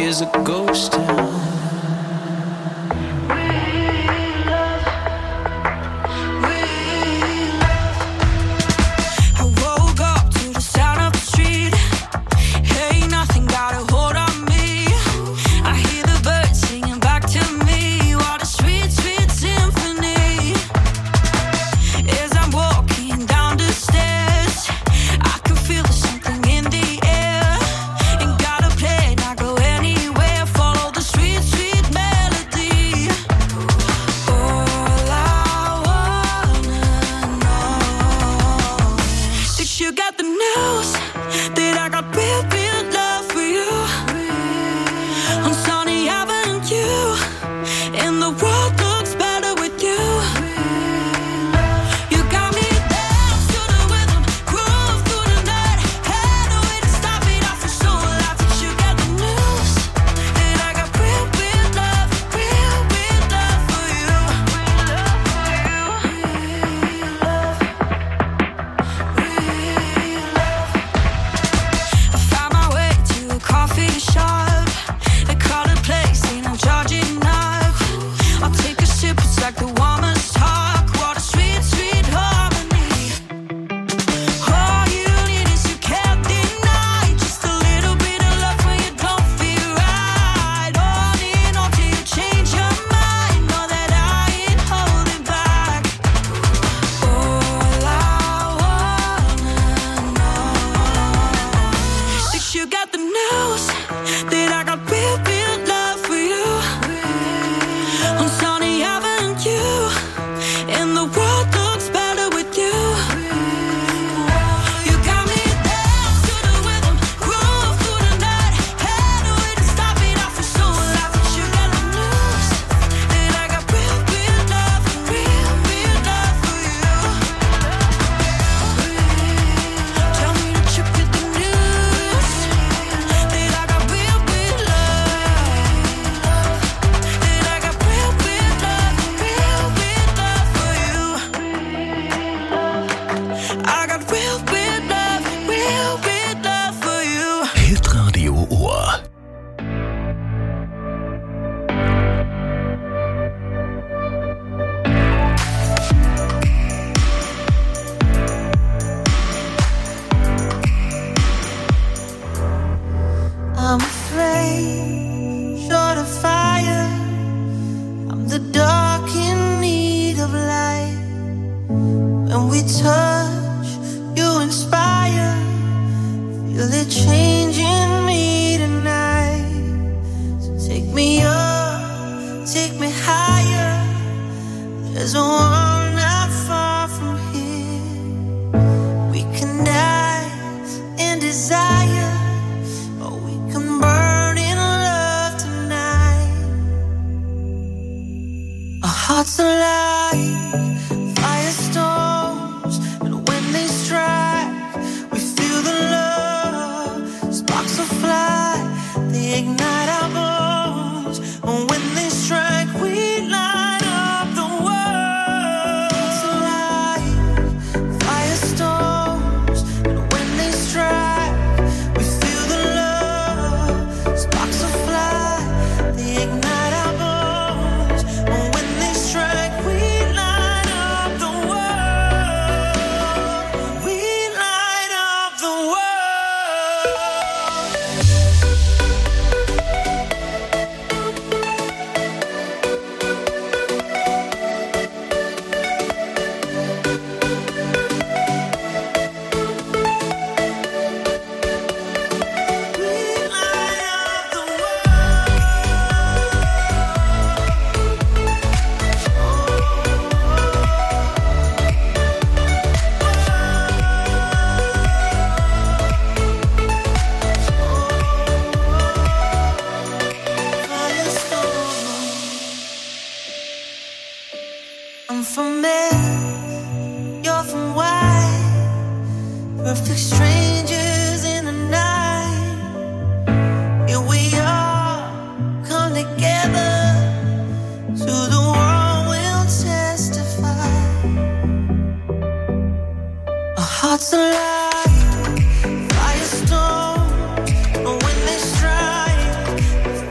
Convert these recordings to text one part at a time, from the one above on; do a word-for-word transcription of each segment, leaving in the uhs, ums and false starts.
is a ghost town. Hearts alive, firestorm. When they strike,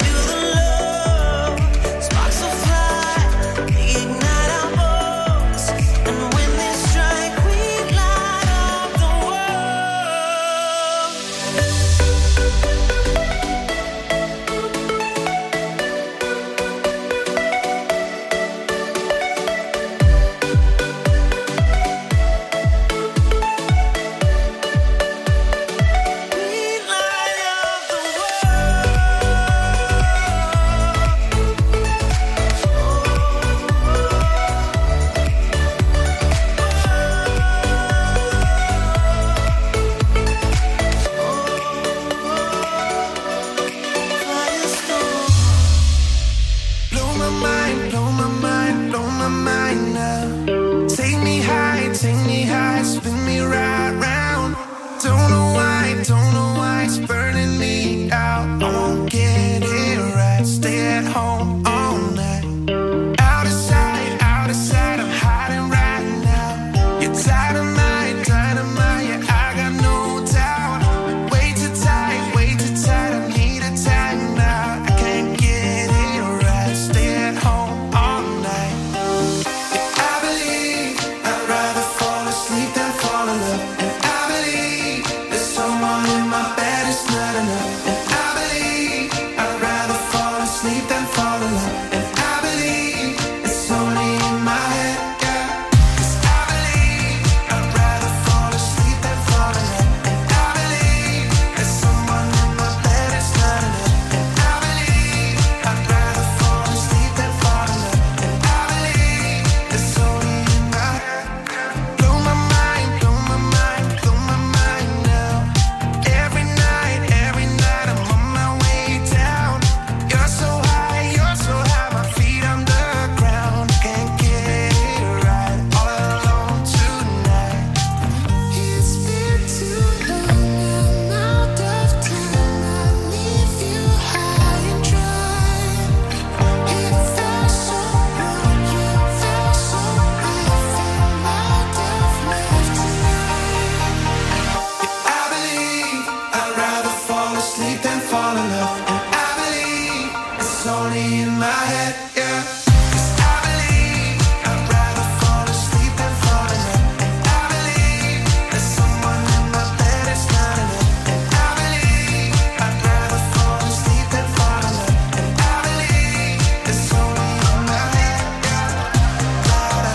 spin me right round. Don't know why, don't know why it's burning me out. I won't get it right, stay at home all night. Out of sight, out of sight, I'm hiding right now. You're dynamite, dynamite, yeah, I got no doubt. Way too tight, way too tight, I need a time now. I can't get it right, stay at home all night. Yeah, I believe I'd rather fall asleep than fall in love. And I believe there's someone in my bed, it's not enough. And I believe I'd rather fall asleep than fall in love. And I believe it's only in my head, yeah. 'Cause I believe I'd rather fall asleep than fall in love. And I believe there's someone in my bed, it's not enough. And I believe I'd rather fall asleep than fall in love. And I believe it's only in my head. Blow my mind, blow my mind, blow my mind now. Every night, every night I'm on my way down. You're so high, you're so high, my feet on the ground. Can't get it right, all alone tonight. It's been too long, I'm out of time. I leave you high and dry. It felt so wrong, you felt so right. Fell out of love tonight. Yeah, I believe I'd rather fall asleep than fall in love. And I believe it's only in my head, yeah. 'Cause I believe I'd rather fall asleep than fall in love. And I believe there's someone in my bed, it's not enough. And I believe I'd rather fall asleep than fall in love. And I believe it's only in my head, yeah.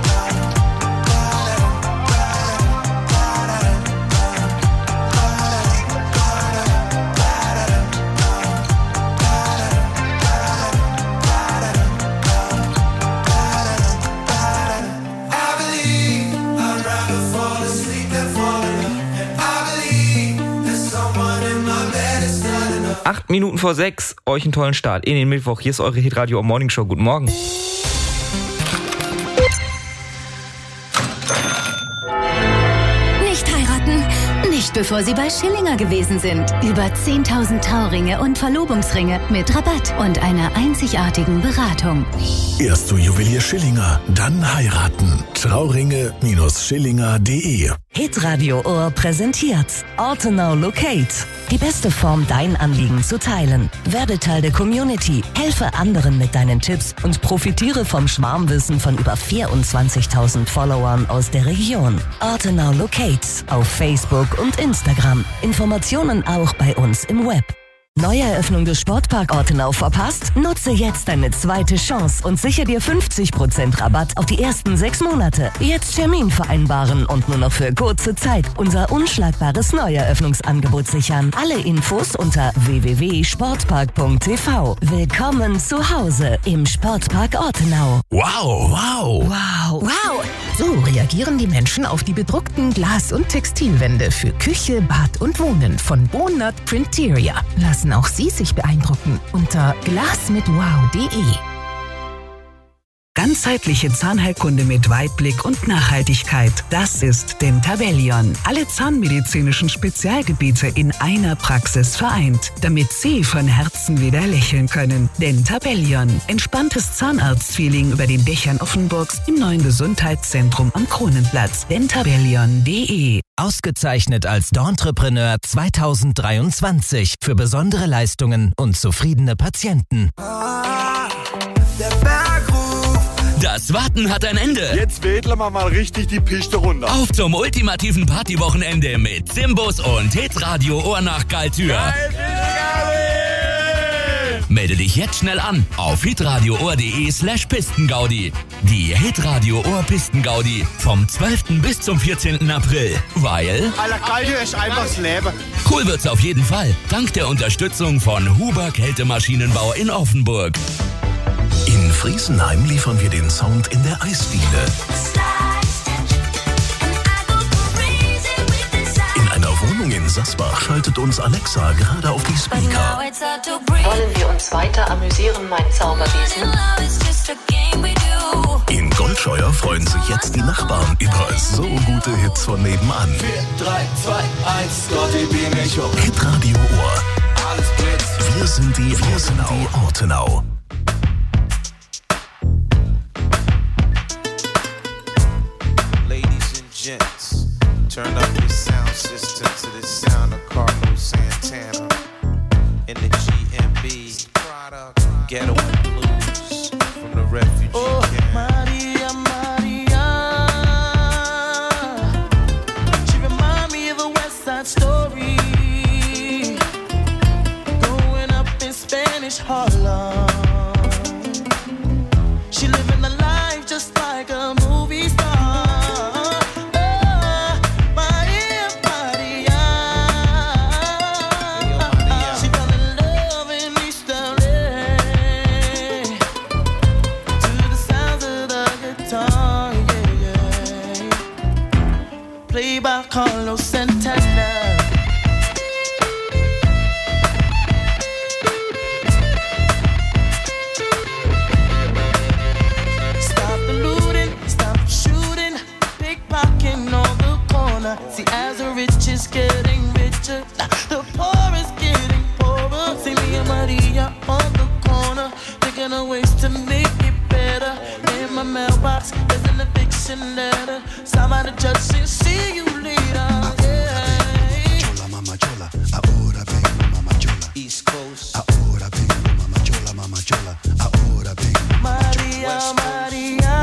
I believe I'd rather fall asleep than fall in love. And I believe there's someone in my bed, it's not enough. Acht Minuten vor sechs, euch einen tollen Start in den Mittwoch. Hier ist eure Hitradio Morning Show. Guten Morgen. Nicht heiraten. Nicht bevor Sie bei Schillinger gewesen sind. Über zehntausend Trauringe und Verlobungsringe mit Rabatt und einer einzigartigen Beratung. Erst zu Juwelier Schillinger, dann heiraten. Trauringe Schillinger punkt de. Hitradio Ohr präsentiert Ortenau Locate. Die beste Form, dein Anliegen zu teilen. Werde Teil der Community, helfe anderen mit deinen Tipps und profitiere vom Schwarmwissen von über vierundzwanzigtausend Followern aus der Region. Ortenau Locate auf Facebook und Instagram. Informationen auch bei uns im Web. Neueröffnung des Sportpark Ortenau verpasst? Nutze jetzt deine zweite Chance und sichere dir fünfzig Prozent Rabatt auf die ersten sechs Monate. Jetzt Termin vereinbaren und nur noch für kurze Zeit unser unschlagbares Neueröffnungsangebot sichern. Alle Infos unter w w w punkt sportpark punkt t v. Willkommen zu Hause im Sportpark Ortenau. Wow, wow. Wow. Wow. So reagieren die Menschen auf die bedruckten Glas- und Textilwände für Küche, Bad und Wohnen von Bonut Printeria. Lassen auch Sie sich beeindrucken unter glasmitwow punkt de. Ganzheitliche Zahnheilkunde mit Weitblick und Nachhaltigkeit. Das ist Dentabellion. Alle zahnmedizinischen Spezialgebiete in einer Praxis vereint, damit Sie von Herzen wieder lächeln können. Dentabellion. Entspanntes Zahnarztfeeling über den Dächern Offenburgs im neuen Gesundheitszentrum am Kronenplatz. dentabellion punkt de. Ausgezeichnet als D'Entrepreneur zweitausenddreiundzwanzig für besondere Leistungen und zufriedene Patienten. Der Bergruf. Das Warten hat ein Ende. Jetzt wedeln wir mal richtig die Piste runter. Auf zum ultimativen Partywochenende mit Simbus und Hitradio Ohr nach Galtür. Melde dich jetzt schnell an auf hitradio ohr punkt de slash Pistengaudi. Die Hitradio Ohr Pistengaudi vom zwölften bis zum vierzehnten April. Weil... Alter, Galtür ist einfach das Leben. Cool wird's auf jeden Fall. Dank der Unterstützung von Huber Kältemaschinenbau in Offenburg. In Friesenheim liefern wir den Sound in der Eisdiele. In einer Wohnung in Sassbach schaltet uns Alexa gerade auf die Speaker. Wollen wir uns weiter amüsieren, mein Zauberwesen? In Goldscheuer freuen sich jetzt die Nachbarn über so gute Hits von nebenan. vier, drei, zwei, eins, Scotty beam mich hoch. Hitradio Ohr. Alles blitz. Wir sind die, wir sind die Ortenau. Ladies and gents, turn up your sound system to the sound of Carlos Santana in the G M B. Ghetto and Blues from the refugee Oh, camp. Maria, Maria. She remind me of a West Side Story. Growing up in Spanish Harlem. She living a life just like a movie star. Oh, Maria, Maria. She fell in love in East L A. To the sounds of the guitar, yeah, yeah. Played by Carlos Santana. Stop the looting, stop the shooting, pickpocketing on the corner. See, as the rich is getting richer, the poor is getting poorer. See me and Maria on the corner, thinking of ways to make it better. In my mailbox, there's an eviction letter. Signed by the judge saying, see you later. Yeah. Chola, mama chola, ahora vengo, mama chola. East Coast. Ahora vengo, mama chola, mama chola. Ahora vengo, Maria, Maria.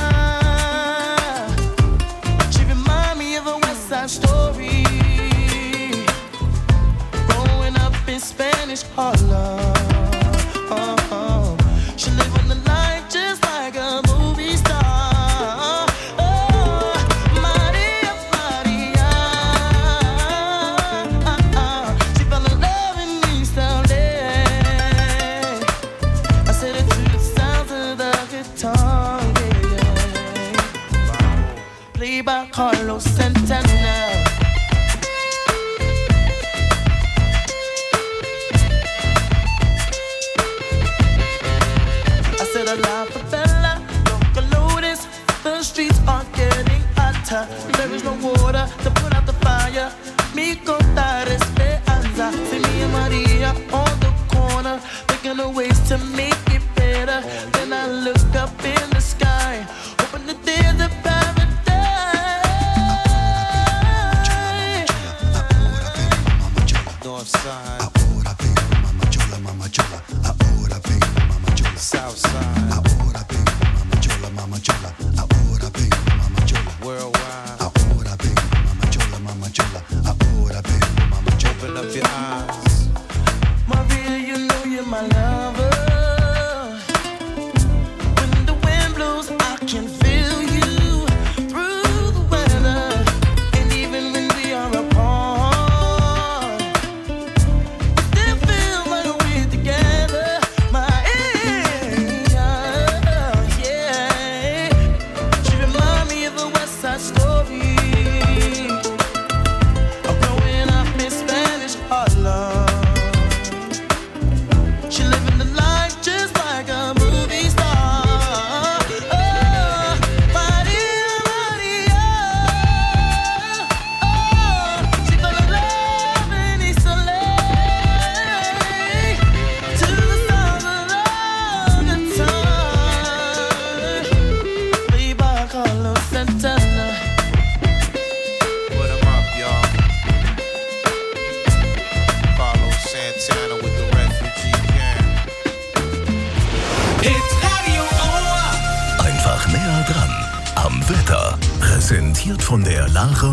She remind me of a West Side Story. Growing up in Spanish Harlem. Oh, she living the life just like a movie star. Oh, Maria, Maria. She fell in love in East L A. I said it to the sounds of the guitar, yeah, yeah. Played by Carlos Santana. I said a la favela, local notice. The streets are getting hotter. There is no water to put out the fire. Mi contar esperanza. See me and Maria on the corner, thinking of ways to make it better. Then I look up in the sky, hoping that there's a paradise. North side. ahora vengo, mama chola, mama chola. Ahora vengo, mama chola. South side. Ahora vengo, mama chola, mama chola. Ahora vengo, mama chola. Worldwide. Ahora vengo, mama chola, mama chola. Ahora vengo, mama chola. Open up your eyes. Maria, you know you're my lover. When the wind blows, I can feel you through the weather. And even when we are apart, still feel like we're together. Maria, yeah. She remind me of a West Side Story. Of growing up in Spanish Harlem. She living the life just like a movie star. Oh, Maria, Maria. Oh, she fell in love in East L A. To the sound of the guitar. Played by Carlos Santana. Put 'em up, y'all. Carlos Santana with the refugee camp. Hitradio Ohr. Einfach näher dran am Wetter. Präsentiert von der Lara